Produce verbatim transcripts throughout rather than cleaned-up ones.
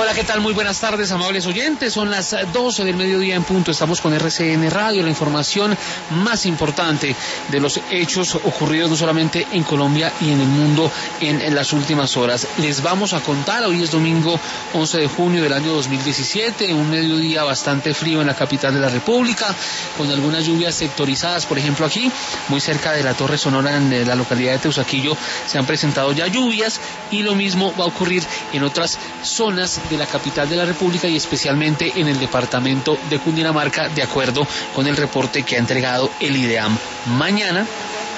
Hola, ¿qué tal? Muy buenas tardes, amables oyentes. Son las doce del mediodía en punto. Estamos con R C N Radio, la información más importante de los hechos ocurridos no solamente en Colombia y en el mundo en, en las últimas horas. Les vamos a contar, hoy es domingo once de junio del año dos mil diecisiete, un mediodía bastante frío en la capital de la República, con algunas lluvias sectorizadas. Por ejemplo, aquí, muy cerca de la Torre Sonora, en la localidad de Teusaquillo, se han presentado ya lluvias, y lo mismo va a ocurrir en otras zonas de la capital de la República y especialmente en el departamento de Cundinamarca, de acuerdo con el reporte que ha entregado el IDEAM. Mañana,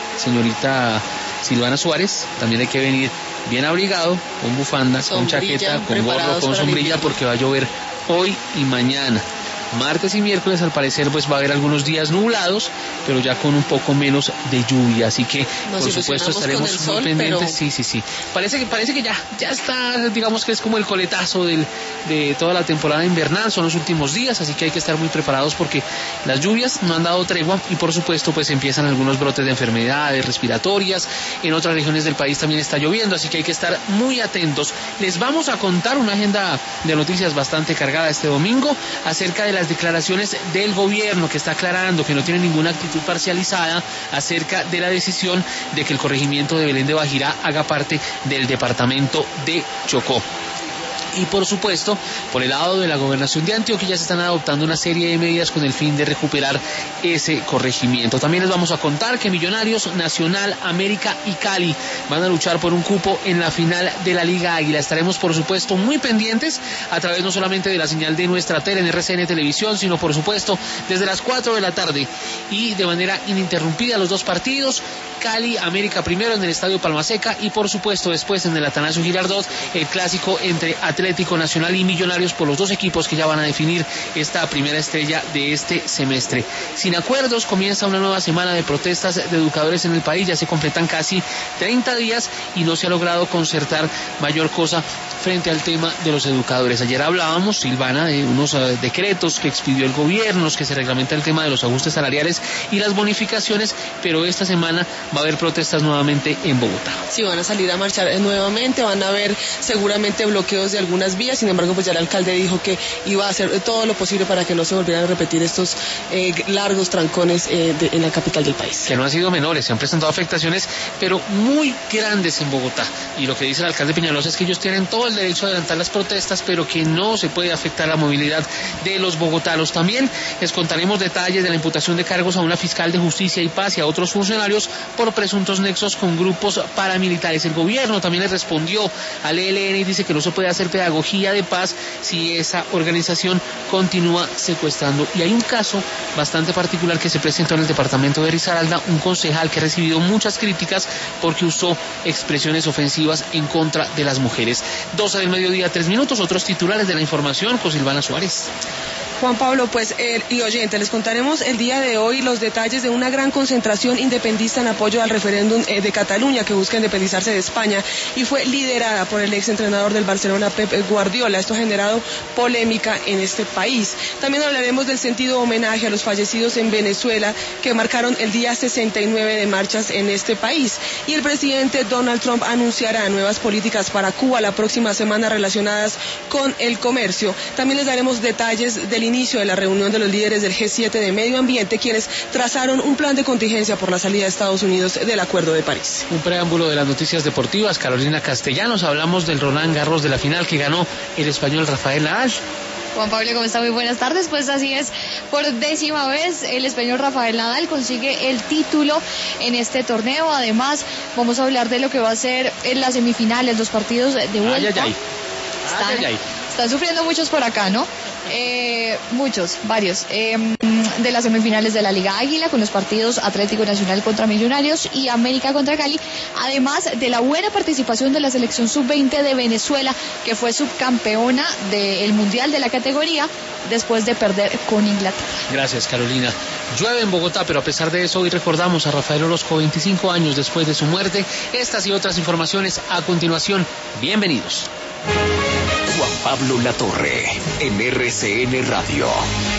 señorita Silvana Suárez, también hay que venir bien abrigado, con bufanda, sombrilla, con chaqueta, con gorro, con sombrilla, porque va a llover hoy y mañana. Martes y miércoles, al parecer, pues va a haber algunos días nublados, pero ya con un poco menos de lluvia, así que Nos por supuesto estaremos muy sol, pendientes. Pero... Sí, sí, sí. Parece que parece que ya ya está, digamos que es como el coletazo del, de toda la temporada invernal, son los últimos días, así que hay que estar muy preparados porque las lluvias no han dado tregua y por supuesto pues empiezan algunos brotes de enfermedades respiratorias. En otras regiones del país también está lloviendo, así que hay que estar muy atentos. Les vamos a contar una agenda de noticias bastante cargada este domingo acerca de las declaraciones del gobierno, que está aclarando que no tiene ninguna actitud parcializada acerca de la decisión de que el corregimiento de Belén de Bajirá haga parte del departamento de Chocó. Y por supuesto, por el lado de la gobernación de Antioquia se están adoptando una serie de medidas con el fin de recuperar ese corregimiento. También les vamos a contar que Millonarios, Nacional, América y Cali van a luchar por un cupo en la final de la Liga Águila. Estaremos por supuesto muy pendientes a través no solamente de la señal de nuestra tele en R C N Televisión, sino por supuesto desde las cuatro de la tarde y de manera ininterrumpida los dos partidos. Cali, América primero en el Estadio Palmaseca y por supuesto después en el Atanasio Girardot, el clásico entre Atlético Nacional y Millonarios, por los dos equipos que ya van a definir esta primera estrella de este semestre. Sin acuerdos, comienza una nueva semana de protestas de educadores en el país. Ya se completan casi treinta días y no se ha logrado concertar mayor cosa frente al tema de los educadores. Ayer hablábamos, Silvana, de unos uh, decretos que expidió el gobierno, que se reglamenta el tema de los ajustes salariales y las bonificaciones, pero esta semana va a haber protestas nuevamente en Bogotá. Sí, van a salir a marchar nuevamente, van a haber seguramente bloqueos de algunas vías. Sin embargo, pues ya el alcalde dijo que iba a hacer todo lo posible para que no se volvieran a repetir estos eh, largos trancones eh, de, en la capital del país. Que no han sido menores, se han presentado afectaciones, pero muy grandes en Bogotá. Y lo que dice el alcalde Peñalosa es que ellos tienen todo el derecho a adelantar las protestas, pero que no se puede afectar la movilidad de los bogotanos. También les contaremos detalles de la imputación de cargos a una fiscal de Justicia y Paz y a otros funcionarios por presuntos nexos con grupos paramilitares. El gobierno también le respondió al E L N y dice que no se puede hacer pedagogía de paz si esa organización continúa secuestrando. Y hay un caso bastante particular que se presentó en el departamento de Risaralda, un concejal que ha recibido muchas críticas porque usó expresiones ofensivas en contra de las mujeres. doce del mediodía, tres minutos, otros titulares de la información con Silvana Suárez. Juan Pablo, pues, eh, y oyentes, les contaremos el día de hoy los detalles de una gran concentración independista en apoyo al referéndum eh, de Cataluña, que busca independizarse de España, y fue liderada por el exentrenador del Barcelona, Pep Guardiola. Esto ha generado polémica en este país. También hablaremos del sentido homenaje a los fallecidos en Venezuela, que marcaron el día sesenta y nueve de marchas en este país. Y el presidente Donald Trump anunciará nuevas políticas para Cuba la próxima semana relacionadas con el comercio. También les daremos detalles del inicio de la reunión de los líderes del G siete de Medio Ambiente, quienes trazaron un plan de contingencia por la salida de Estados Unidos del Acuerdo de París. Un preámbulo de las noticias deportivas, Carolina Castellanos. Hablamos del Roland Garros, de la final que ganó el español Rafael Nadal. Juan Pablo, ¿cómo está? Muy buenas tardes. Pues así es, por décima vez el español Rafael Nadal consigue el título en este torneo. Además, vamos a hablar de lo que va a ser en las semifinales, los partidos de vuelta. Ay, ay, ay. Están, ay, ay, ay. están sufriendo muchos por acá, ¿no? Eh, muchos, varios, eh, de las semifinales de la Liga Águila, con los partidos Atlético Nacional contra Millonarios y América contra Cali, además de la buena participación de la selección sub veinte de Venezuela, que fue subcampeona del Mundial de la categoría después de perder con Inglaterra. Gracias, Carolina. Llueve en Bogotá, pero a pesar de eso hoy recordamos a Rafael Orozco veinticinco años después de su muerte. Estas y otras informaciones a continuación. Bienvenidos. Juan Pablo Latorre, en R C N Radio.